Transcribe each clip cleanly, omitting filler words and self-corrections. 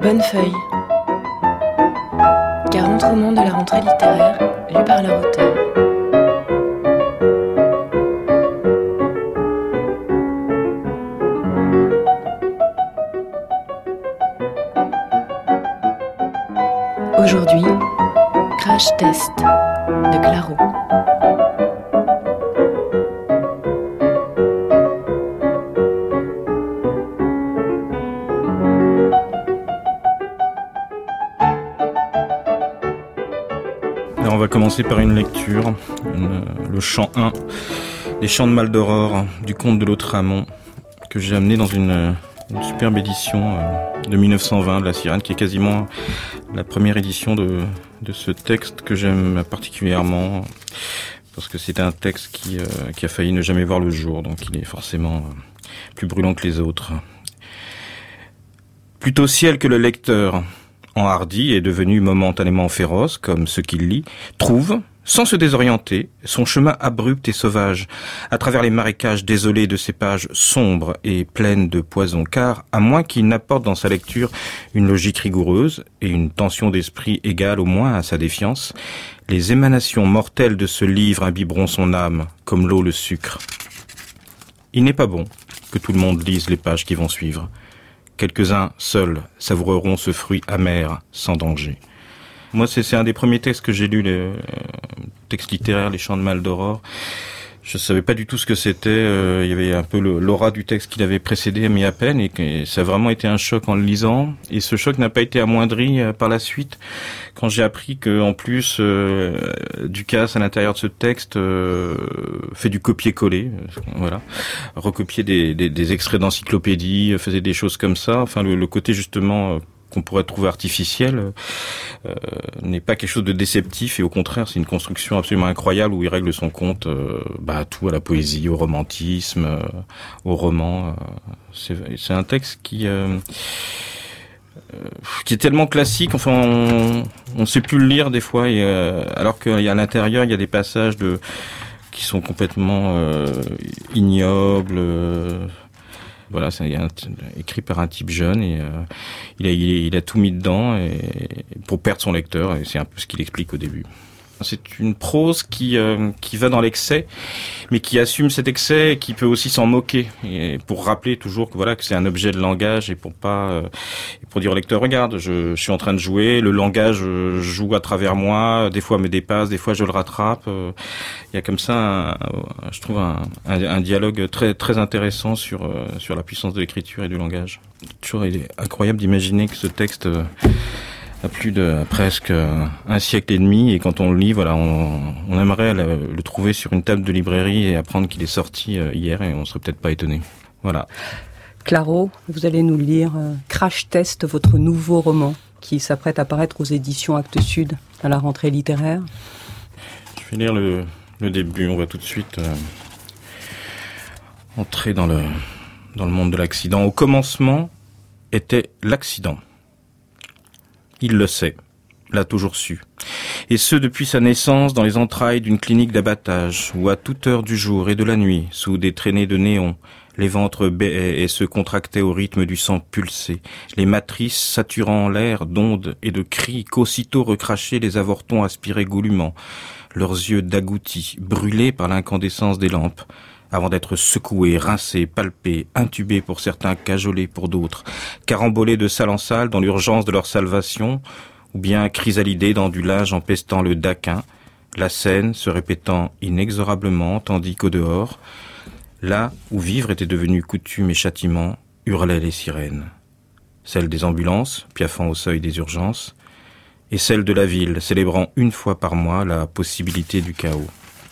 Bonne feuille. 40 romans de la rentrée littéraire, lus par leur auteur. Aujourd'hui, Crash Test de Claro. Alors on va commencer par une lecture, le chant 1 des Chants de Maldoror du comte de Lautréamont, que j'ai amené dans une superbe édition de 1920 de La Sirène, qui est quasiment la première édition de ce texte que j'aime particulièrement, parce que c'est un texte qui a failli ne jamais voir le jour, donc il est forcément plus brûlant que les autres. Plutôt ciel que le lecteur, enhardi et devenu momentanément féroce, comme ce qu'il lit, trouve, sans se désorienter, son chemin abrupt et sauvage, à travers les marécages désolés de ces pages sombres et pleines de poison, car, à moins qu'il n'apporte dans sa lecture une logique rigoureuse et une tension d'esprit égale au moins à sa défiance, les émanations mortelles de ce livre imbiberont son âme, comme l'eau le sucre. Il n'est pas bon que tout le monde lise les pages qui vont suivre. Quelques-uns, seuls, savoureront ce fruit amer, sans danger. Moi, c'est un des premiers textes que j'ai lu, le texte littéraire, Les Chants de Maldoror. Je savais pas du tout ce que c'était. Il y avait un peu l'aura du texte qui l'avait précédé, mais à peine, et ça a vraiment été un choc en le lisant. Et ce choc n'a pas été amoindri par la suite, quand j'ai appris que, en plus, Ducasse, à l'intérieur de ce texte, fait du copier-coller, voilà, recopier des extraits d'encyclopédie, faisait des choses comme ça. Enfin, le côté justement qu'on pourrait trouver artificiel, n'est pas quelque chose de déceptif, et au contraire, c'est une construction absolument incroyable où il règle son compte à tout, à la poésie, au romantisme, au roman. C'est un texte qui est tellement classique, enfin on ne sait plus le lire des fois, et, alors qu'à l'intérieur il y a des passages qui sont complètement ignobles. Voilà, c'est écrit par un type jeune, et il a tout mis dedans pour perdre son lecteur, et c'est un peu ce qu'il explique au début. C'est une prose qui va dans l'excès, mais qui assume cet excès et qui peut aussi s'en moquer, et pour rappeler toujours que c'est un objet de langage, et pour dire au lecteur, regarde, je suis en train de jouer, le langage joue à travers moi, des fois me dépasse, des fois je le rattrape. Il y a comme ça, je trouve un dialogue très très intéressant sur la puissance de l'écriture et du langage. Toujours, il est incroyable d'imaginer que ce texte à plus de presque un siècle et demi, et quand on le lit, on aimerait le trouver sur une table de librairie et apprendre qu'il est sorti hier, et on serait peut-être pas étonné. Voilà. Claro, vous allez nous lire Crash Test, votre nouveau roman qui s'apprête à paraître aux éditions Actes Sud à la rentrée littéraire. Je vais lire le début. On va tout de suite entrer dans le monde de l'accident. Au commencement était l'accident. Il le sait, l'a toujours su. Et ce depuis sa naissance dans les entrailles d'une clinique d'abattage, où à toute heure du jour et de la nuit, sous des traînées de néon, les ventres béaient et se contractaient au rythme du sang pulsé, les matrices saturant l'air d'ondes et de cris qu'aussitôt recrachés les avortons aspiraient goulûment, leurs yeux d'agoutis, brûlés par l'incandescence des lampes, avant d'être secoués, rincés, palpés, intubés pour certains, cajolés pour d'autres, carambolés de salle en salle dans l'urgence de leur salvation, ou bien chrysalidés dans du linge empestant le daquin, la scène se répétant inexorablement, tandis qu'au dehors, là où vivre était devenu coutume et châtiment, hurlaient les sirènes. Celle des ambulances, piaffant au seuil des urgences, et celle de la ville, célébrant une fois par mois la possibilité du chaos.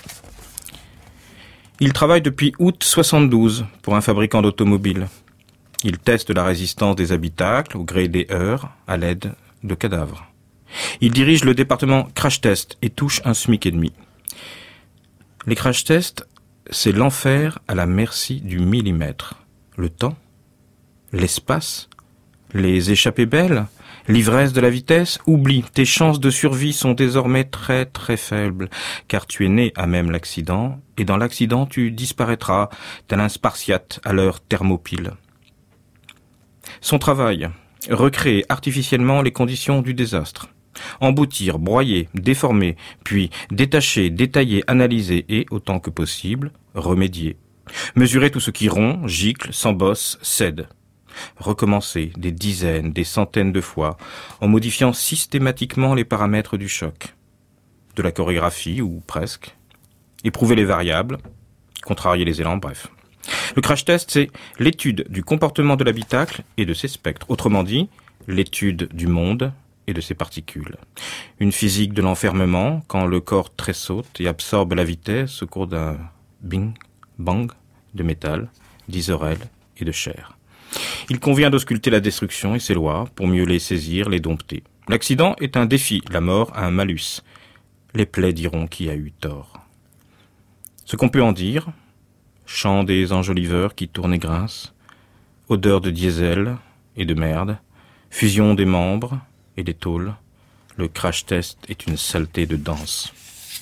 Il travaille depuis août 72 pour un fabricant d'automobiles. Il teste la résistance des habitacles au gré des heures à l'aide de cadavres. Il dirige le département Crash Test et touche un SMIC et demi. Les crash tests, c'est l'enfer à la merci du millimètre. Le temps, l'espace, les échappées belles, l'ivresse de la vitesse, oublie, tes chances de survie sont désormais très très faibles, car tu es né à même l'accident, et dans l'accident tu disparaîtras, tel un spartiate à l'heure thermopile. Son travail, Recréer artificiellement les conditions du désastre. Emboutir, broyer, déformer, puis détacher, détailler, analyser et, autant que possible, remédier. Mesurer tout ce qui rompt, gicle, s'embosse, cède. Recommencer des dizaines, des centaines de fois, en modifiant systématiquement les paramètres du choc. De la chorégraphie, ou presque. Éprouver les variables, contrarier les élans, bref. Le crash test, c'est l'étude du comportement de l'habitacle et de ses spectres. Autrement dit, l'étude du monde et de ses particules. Une physique de l'enfermement, quand le corps tressaute et absorbe la vitesse au cours d'un bing, bang de métal, d'isorel et de chair. Il convient d'ausculter la destruction et ses lois pour mieux les saisir, les dompter. L'accident est un défi, la mort un malus. Les plaies diront qui a eu tort. Ce qu'on peut en dire, chant des enjoliveurs qui tournent et grincent, odeur de diesel et de merde, fusion des membres et des tôles, le crash test est une saleté de danse.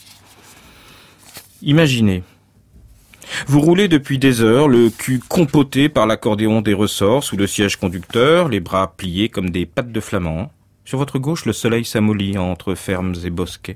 Imaginez, vous roulez depuis des heures, le cul compoté par l'accordéon des ressorts sous le siège conducteur, les bras pliés comme des pattes de flamand. Sur votre gauche, le soleil s'amollit entre fermes et bosquets.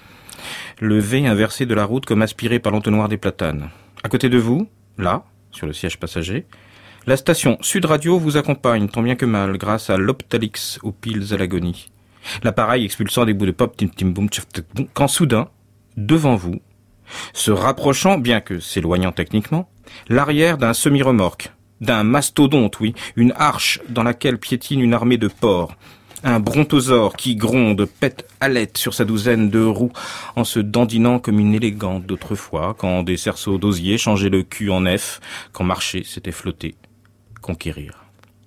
Le V inversé de la route comme aspiré par l'entonnoir des platanes. À côté de vous, là, sur le siège passager, la station Sud Radio vous accompagne tant bien que mal grâce à l'Optalix aux piles à l'agonie. L'appareil expulsant des bouts de pop tim tim boum tchaf boum, quand soudain, devant vous, se rapprochant, bien que s'éloignant techniquement, l'arrière d'un semi-remorque, d'un mastodonte, oui, une arche dans laquelle piétine une armée de porcs, un brontosaure qui gronde, pète halète sur sa douzaine de roues en se dandinant comme une élégante d'autrefois, quand des cerceaux d'osier changeaient le cul en F, quand marcher c'était flotter, conquérir.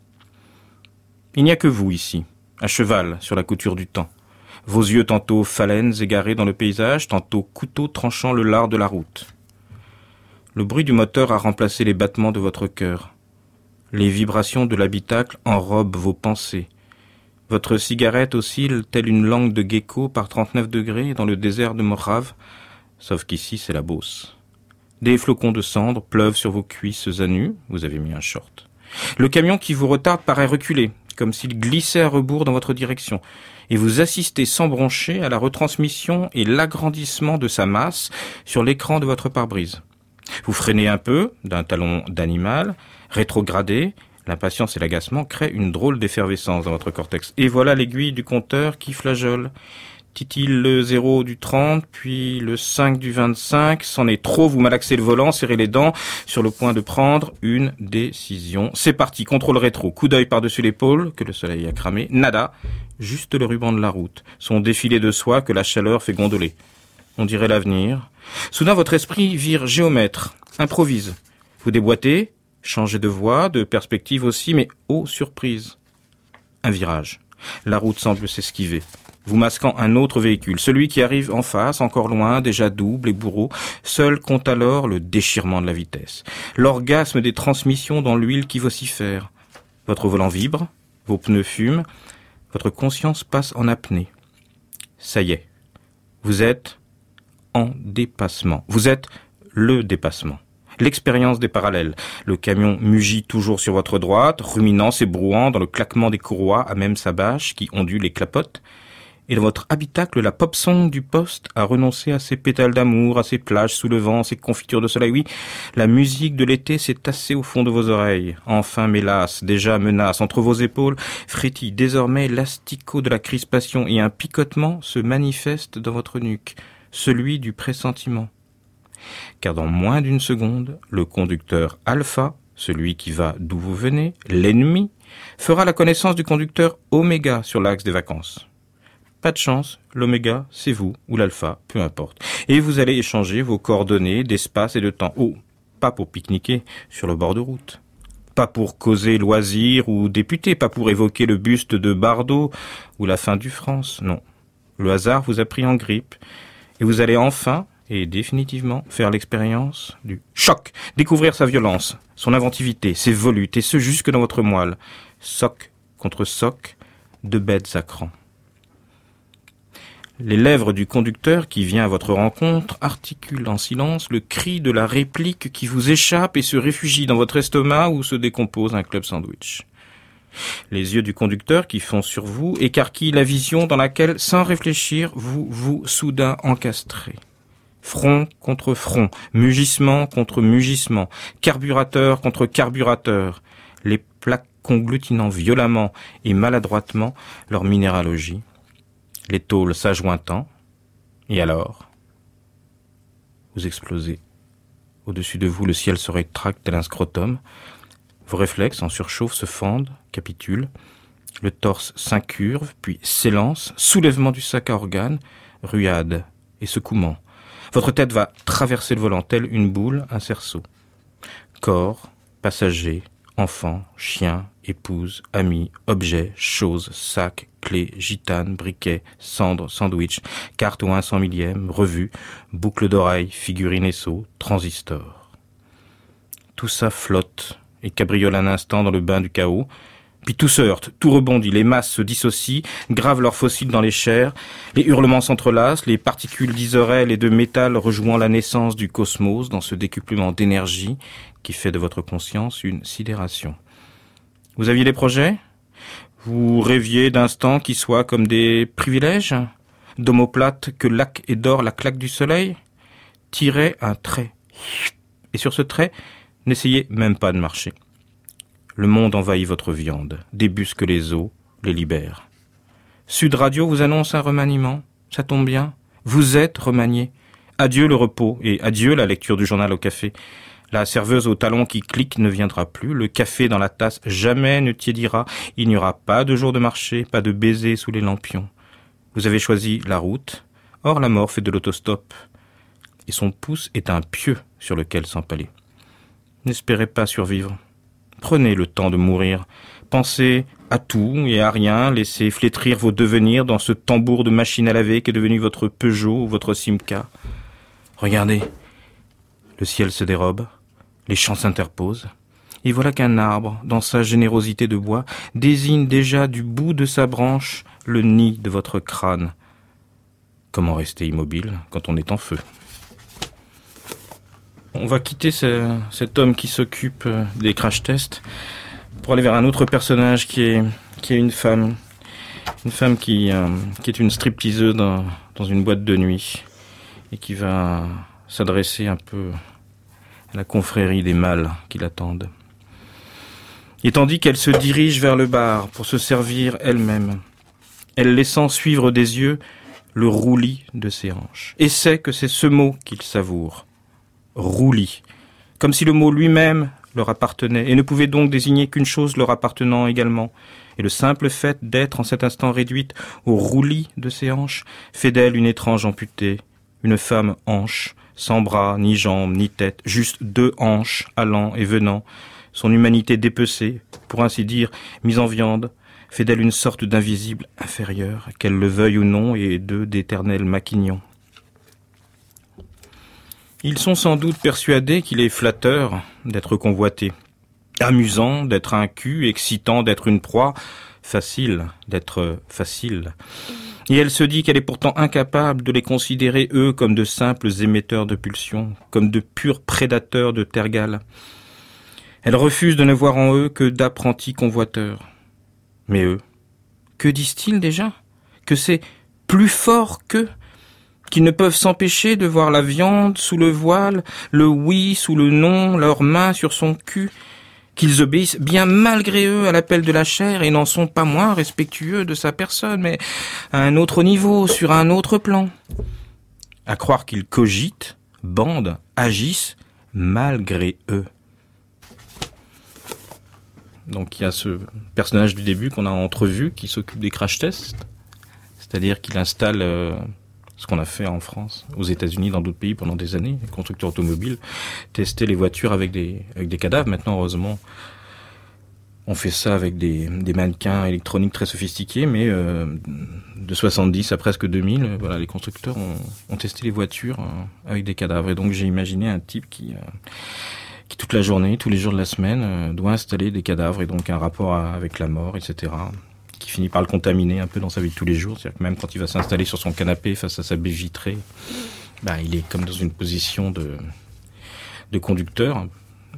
Il n'y a que vous ici, à cheval sur la couture du temps. Vos yeux tantôt phalènes égarés dans le paysage, tantôt couteaux tranchant le lard de la route. Le bruit du moteur a remplacé les battements de votre cœur. Les vibrations de l'habitacle enrobent vos pensées. Votre cigarette oscille telle une langue de gecko par 39 degrés dans le désert de Mojave, sauf qu'ici c'est la Beauce. Des flocons de cendres pleuvent sur vos cuisses à nu, vous avez mis un short. Le camion qui vous retarde paraît reculer, comme s'il glissait à rebours dans votre direction, et vous assistez sans broncher à la retransmission et l'agrandissement de sa masse sur l'écran de votre pare-brise. Vous freinez un peu, d'un talon d'animal, rétrogradez, l'impatience et l'agacement créent une drôle d'effervescence dans votre cortex. Et voilà l'aiguille du compteur qui flageole. Titille le 0 du 30, puis le 5 du 25. C'en est trop, vous malaxez le volant, serrez les dents, sur le point de prendre une décision. C'est parti, contrôle rétro, coup d'œil par-dessus l'épaule, que le soleil a cramé. Nada, juste le ruban de la route. Son défilé de soie que la chaleur fait gondoler. On dirait l'avenir. Soudain, votre esprit vire géomètre, improvise. Vous déboîtez, changez de voie, de perspective aussi, mais oh surprise. Un virage. La route semble s'esquiver. Vous masquant un autre véhicule, celui qui arrive en face, encore loin, déjà double et bourreau. Seul compte alors le déchirement de la vitesse, l'orgasme des transmissions dans l'huile qui vocifère. Votre volant vibre, vos pneus fument, votre conscience passe en apnée. Ça y est, vous êtes en dépassement. Vous êtes le dépassement. L'expérience des parallèles. Le camion mugit toujours sur votre droite, ruminant, s'ébrouant dans le claquement des courroies à même sa bâche qui ondule et clapote. Et dans votre habitacle, la pop-song du poste a renoncé à ses pétales d'amour, à ses plages sous le vent, ses confitures de soleil. Oui, la musique de l'été s'est tassée au fond de vos oreilles. Enfin, mélasse, déjà menace, entre vos épaules, frétille désormais l'asticot de la crispation et un picotement se manifeste dans votre nuque, celui du pressentiment. Car dans moins d'une seconde, le conducteur alpha, celui qui va d'où vous venez, l'ennemi, fera la connaissance du conducteur oméga sur l'axe des vacances. Pas de chance, l'oméga, c'est vous, ou l'alpha, peu importe. Et vous allez échanger vos coordonnées d'espace et de temps. Oh, pas pour pique-niquer sur le bord de route. Pas pour causer loisirs ou députés, pas pour évoquer le buste de Bardot ou la fin du France, non. Le hasard vous a pris en grippe, et vous allez enfin et définitivement faire l'expérience du choc, découvrir sa violence, son inventivité, ses volutes, et ce jusque dans votre moelle. Soc contre soc, deux bêtes à cran. Les lèvres du conducteur qui vient à votre rencontre articulent en silence le cri de la réplique qui vous échappe et se réfugie dans votre estomac où se décompose un club sandwich. Les yeux du conducteur qui font sur vous écarquillent la vision dans laquelle, sans réfléchir, vous soudain encastrez. Front contre front, mugissement contre mugissement, carburateur contre carburateur, les plaques conglutinant violemment et maladroitement leur minéralogie, les tôles s'ajointant, et alors, vous explosez. Au-dessus de vous, le ciel se rétracte tel un scrotum, vos réflexes en surchauffe se fendent, capitulent, le torse s'incurve, puis s'élance, soulèvement du sac à organes, ruade et secouement. Votre tête va traverser le volant tel une boule, un cerceau. Corps, passager, enfant, chien, épouse, ami, objet, chose, sac, clé, gitane, briquet, cendre, sandwich, carte au 100 millième, revue, boucle d'oreille, figurine et seau, transistor. Tout ça flotte et cabriole un instant dans le bain du chaos, puis tout se heurte, tout rebondit, les masses se dissocient, gravent leurs fossiles dans les chairs, les hurlements s'entrelacent, les particules d'isorel et de métal rejoignent la naissance du cosmos dans ce décuplement d'énergie qui fait de votre conscience une sidération. Vous aviez des projets ? Vous rêviez d'instants qui soient comme des privilèges ? D'omoplates que lac et d'or la claque du soleil ? Tirez un trait. Et sur ce trait, n'essayez même pas de marcher. Le monde envahit votre viande, débusque les os, les libère. Sud Radio vous annonce un remaniement. Ça tombe bien. Vous êtes remanié. Adieu le repos et adieu la lecture du journal au café. La serveuse au talon qui clique ne viendra plus. Le café dans la tasse jamais ne tiédira. Il n'y aura pas de jour de marché, pas de baiser sous les lampions. Vous avez choisi la route. Or la mort fait de l'autostop. Et son pouce est un pieu sur lequel s'empaler. N'espérez pas survivre. Prenez le temps de mourir. Pensez à tout et à rien. Laissez flétrir vos devenirs dans ce tambour de machine à laver qui est devenu votre Peugeot ou votre Simca. Regardez. Le ciel se dérobe. Les champs s'interposent. Et voilà qu'un arbre, dans sa générosité de bois, désigne déjà du bout de sa branche le nid de votre crâne. Comment rester immobile quand on est en feu ? On va quitter cet homme qui s'occupe des crash tests pour aller vers un autre personnage qui est une femme. Une femme qui est une stripteaseuse dans une boîte de nuit et qui va s'adresser un peu à la confrérie des mâles qui l'attendent. Et tandis qu'elle se dirige vers le bar pour se servir elle-même, elle laissant suivre des yeux le roulis de ses hanches. Et sait que c'est ce mot qu'il savoure. Roulis. Comme si le mot lui-même leur appartenait et ne pouvait donc désigner qu'une chose leur appartenant également. Et le simple fait d'être en cet instant réduite au roulis de ses hanches fait d'elle une étrange amputée, une femme hanche, sans bras, ni jambes, ni tête, juste deux hanches allant et venant. Son humanité dépecée, pour ainsi dire, mise en viande, fait d'elle une sorte d'invisible inférieur, qu'elle le veuille ou non, et d'éternels maquignons. Ils sont sans doute persuadés qu'il est flatteur d'être convoité, amusant d'être un cul, excitant d'être une proie, facile d'être facile. Et elle se dit qu'elle est pourtant incapable de les considérer, eux, comme de simples émetteurs de pulsions, comme de purs prédateurs de tergales. Elle refuse de ne voir en eux que d'apprentis convoiteurs. Mais eux, que disent-ils déjà ? Que c'est plus fort qu'eux ? Qu'ils ne peuvent s'empêcher de voir la viande sous le voile, le oui sous le non, leurs mains sur son cul, qu'ils obéissent bien malgré eux à l'appel de la chair et n'en sont pas moins respectueux de sa personne, mais à un autre niveau, sur un autre plan. À croire qu'ils cogitent, bandent, agissent malgré eux. Donc il y a ce personnage du début qu'on a entrevu qui s'occupe des crash tests, c'est-à-dire qu'il installe ce qu'on a fait en France, aux États-Unis, dans d'autres pays pendant des années, les constructeurs automobiles testaient les voitures avec des cadavres. Maintenant, heureusement, on fait ça avec des mannequins électroniques très sophistiqués, mais de 70 à presque 2000, voilà, les constructeurs ont testé les voitures avec des cadavres. Et donc j'ai imaginé un type qui toute la journée, tous les jours de la semaine, doit installer des cadavres et donc un rapport avec la mort, etc., qui finit par le contaminer un peu dans sa vie de tous les jours. C'est-à-dire que même quand il va s'installer sur son canapé face à sa baie vitrée, il est comme dans une position de conducteur,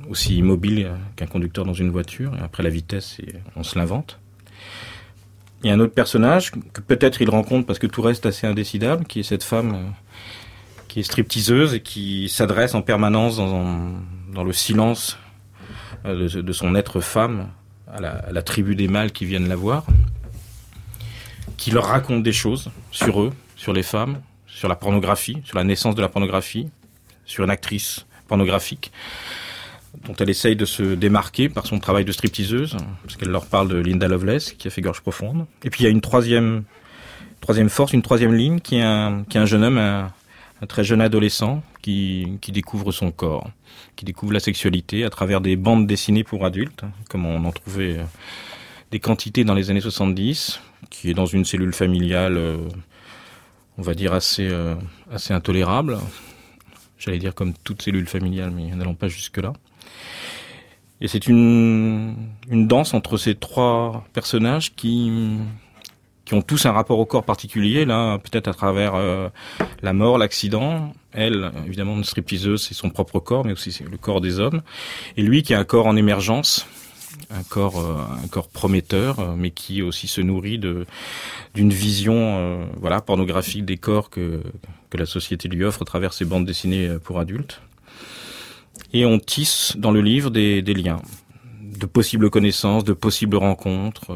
aussi immobile qu'un conducteur dans une voiture. Et après, la vitesse, on se l'invente. Il y a un autre personnage que peut-être il rencontre parce que tout reste assez indécidable, qui est cette femme qui est stripteaseuse et qui s'adresse en permanence dans le silence de son être femme à la tribu des mâles qui viennent la voir, qui leur raconte des choses sur eux, sur les femmes, sur la pornographie, sur la naissance de la pornographie, sur une actrice pornographique dont elle essaye de se démarquer par son travail de stripteaseuse, parce qu'elle leur parle de Linda Lovelace, qui a fait Gorge Profonde. Et puis il y a une troisième force, une troisième ligne, qui est un jeune homme, un très jeune adolescent, qui découvre son corps, qui découvre la sexualité à travers des bandes dessinées pour adultes, comme on en trouvait des quantités dans les années 70, qui est dans une cellule familiale, on va dire assez intolérable. J'allais dire comme toute cellule familiale, mais n'allons pas jusque-là. Et c'est une danse entre ces trois personnages qui ont tous un rapport au corps particulier, là, peut-être à travers la mort, l'accident. Elle, évidemment, une stripteaseuse, c'est son propre corps, mais aussi c'est le corps des hommes. Et lui, qui a un corps en émergence, un corps prometteur, mais qui aussi se nourrit d'une vision pornographique des corps que la société lui offre à travers ses bandes dessinées pour adultes. Et on tisse dans le livre des liens, de possibles connaissances, de possibles rencontres.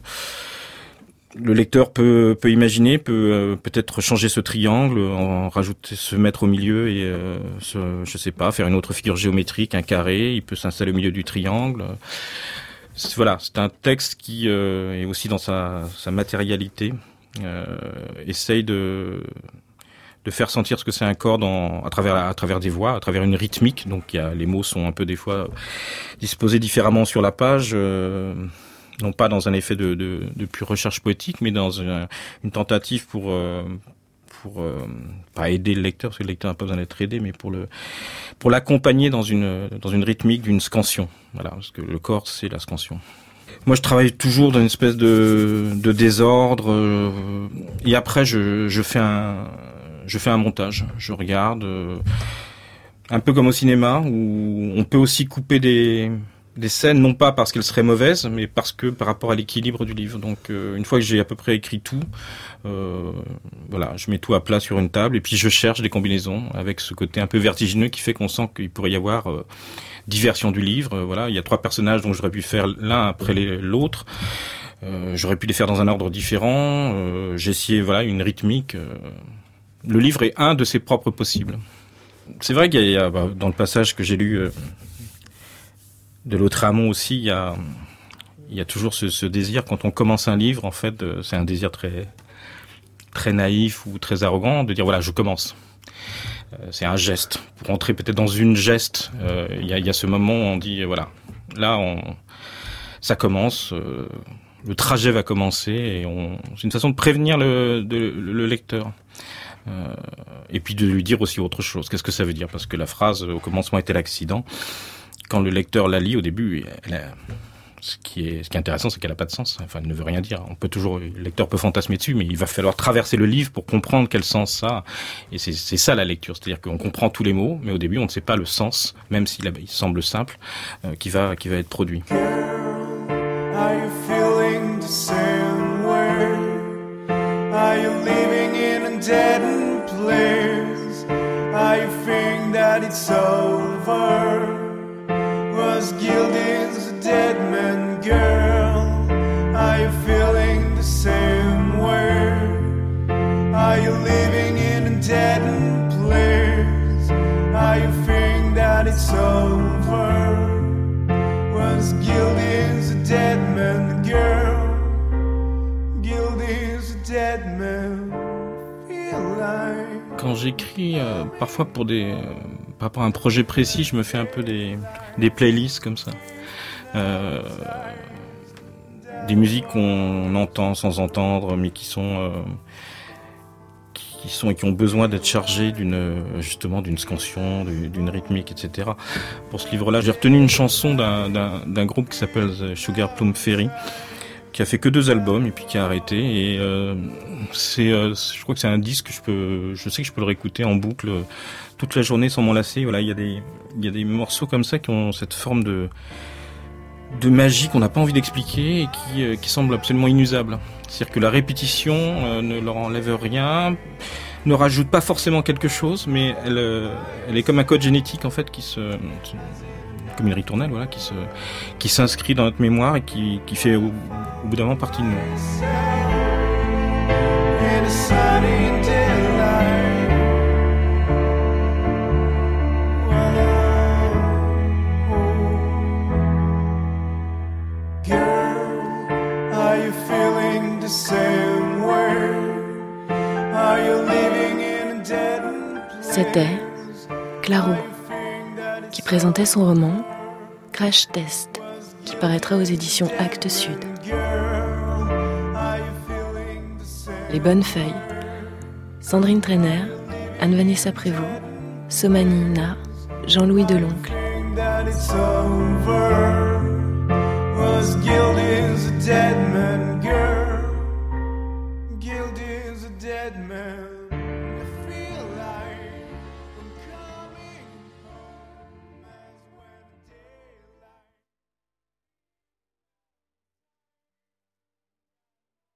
Le lecteur peut imaginer, peut-être changer ce triangle, en rajouter, se mettre au milieu et faire une autre figure géométrique, un carré. Il peut s'installer au milieu du triangle. Voilà, c'est un texte qui est aussi dans sa matérialité, essaye de faire sentir ce que c'est un corps à travers des voix, à travers une rythmique. Donc les mots sont un peu des fois disposés différemment sur la page, non pas dans un effet de pure recherche poétique, mais dans une tentative pour pas aider le lecteur, parce que le lecteur n'a pas besoin d'être aidé, mais pour l'accompagner dans une rythmique d'une scansion. Voilà, parce que le corps, c'est la scansion. Moi, je travaille toujours dans une espèce de désordre, et après, je fais un montage. Je regarde, un peu comme au cinéma, où on peut aussi couper des scènes, non pas parce qu'elles seraient mauvaises, mais parce que par rapport à l'équilibre du livre. Donc, une fois que j'ai à peu près écrit tout, je mets tout à plat sur une table, et puis je cherche des combinaisons avec ce côté un peu vertigineux qui fait qu'on sent qu'il pourrait y avoir diversion du livre. Il y a 3 personnages dont j'aurais pu faire l'un après l'autre. J'aurais pu les faire dans un ordre différent. J'ai essayé, une rythmique. Le livre est un de ses propres possibles. C'est vrai qu'il y a dans le passage que j'ai lu de Lautréamont aussi, il y a toujours ce désir, quand on commence un livre, en fait, c'est un désir très, très naïf ou très arrogant, de dire je commence. C'est un geste. Pour entrer peut-être dans une geste, il y a ce moment où on dit, ça commence, le trajet va commencer, et c'est une façon de prévenir le lecteur. Et puis de lui dire aussi autre chose. Qu'est-ce que ça veut dire? Parce que la phrase au commencement était l'accident. Quand le lecteur la lit au début, ce qui est intéressant, c'est qu'elle n'a pas de sens. Enfin, elle ne veut rien dire. Le lecteur peut fantasmer dessus, mais il va falloir traverser le livre pour comprendre quel sens ça a. Et c'est ça la lecture. C'est-à-dire qu'on comprend tous les mots, mais au début, on ne sait pas le sens, même s'il semble simple, qui va être produit. Are you feeling the same way? Are you living in a dead place? Are you feeling that it's over? Was Gildan's a dead man, girl? Are you feeling the same way? Are you living in a dead place? Are you feeling that it's over? Was Gildan's a dead man, girl? Gildan's a dead man. Feel like. Quand j'écris, parfois par rapport à un projet précis, je me fais un peu des playlists comme ça. Des musiques qu'on entend sans entendre, mais qui ont besoin d'être chargées d'une scansion, d'une rythmique, etc. Pour ce livre-là, j'ai retenu une chanson d'un groupe qui s'appelle Sugar Plum Fairy, qui a fait que 2 albums et puis qui a arrêté. Et je crois que c'est un disque que je sais que je peux le réécouter en boucle toute la journée sans m'en lasser. Voilà, il y a des morceaux comme ça qui ont cette forme de magie qu'on n'a pas envie d'expliquer et qui semble absolument inusable. C'est-à-dire que la répétition ne leur enlève rien, ne rajoute pas forcément quelque chose, mais elle est comme un code génétique en fait comme une ritournelle, voilà, qui s'inscrit dans notre mémoire et qui fait au bout d'un moment partie de nous. C'était Claro qui présentait son roman Crash Test, qui paraîtra aux éditions Actes Sud. Les Bonnes Feuilles, Sandrine Trainer, Anne-Vanessa Prévost, Somani Na, Jean-Louis Deloncle. Dead man.